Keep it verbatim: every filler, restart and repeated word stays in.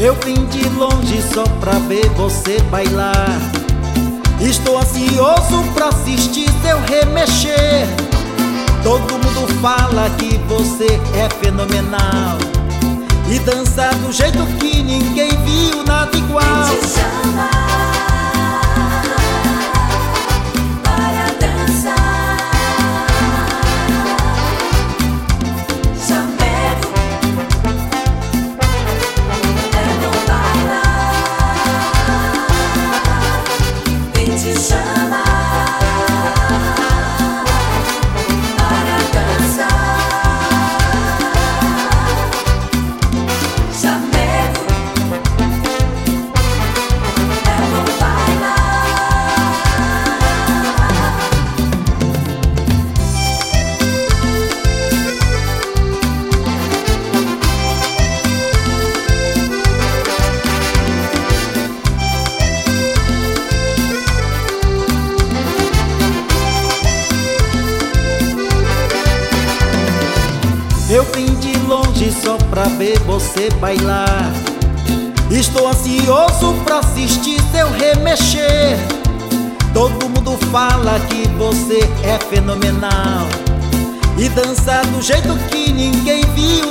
Eu vim de longe só pra ver você bailar. Estou ansioso pra assistir seu remexer. Todo mundo fala que você é fenomenal e dança do jeito que ninguém viu nada igual. Quem te chama para dançar? Chamego é bom bailar. Quem te chama para dançar? Chamego é bom Eu vim de longe só pra ver você bailar. Estou ansioso pra assistir seu remexer. Todo mundo fala que você é fenomenal e dança do jeito que ninguém viu